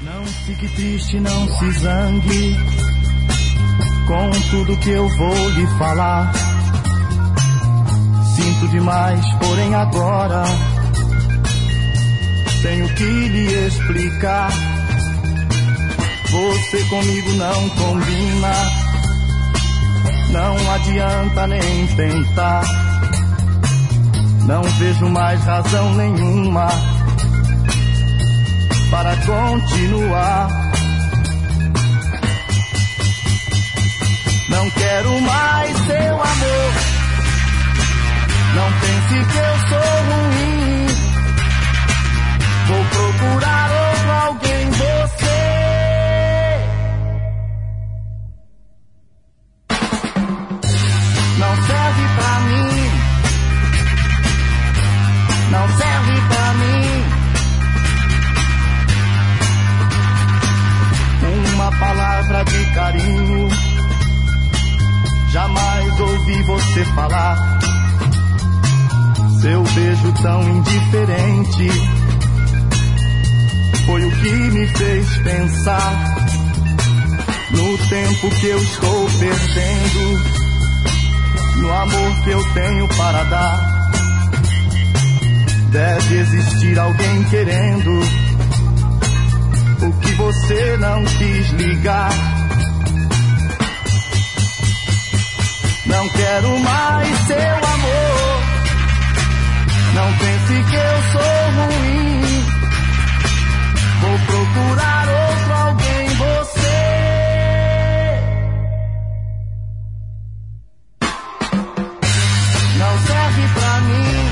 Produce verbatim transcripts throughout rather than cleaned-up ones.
Não fique triste, não se zangue com tudo que eu vou lhe falar. Sinto demais, porém agora tenho que lhe explicar. Você comigo não combina, não adianta nem tentar. Não vejo mais razão nenhuma para continuar. Não quero mais seu amor, não pense que eu sou ruim. Vou procurar outro alguém, você não serve pra mim, não serve pra mim. Uma palavra de carinho jamais ouvi você falar. Seu beijo tão indiferente foi o que me fez pensar no tempo que eu estou perdendo, no amor que eu tenho para dar. Deve existir alguém querendo o que você não quis ligar. Não quero mais seu amor, não pense que eu sou ruim. Vou procurar outro alguém, você não serve pra mim,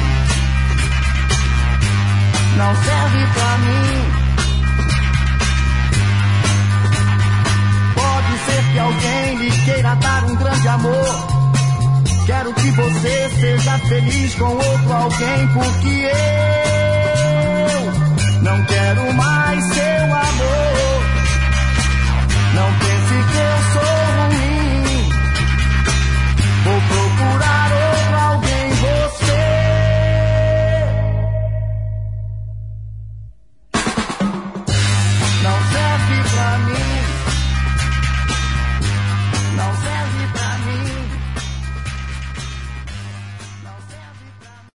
não serve pra mim. Pode ser que alguém lhe queira dar um grande amor. Quero que você seja feliz com outro alguém, porque eu não quero mais seu amor. Não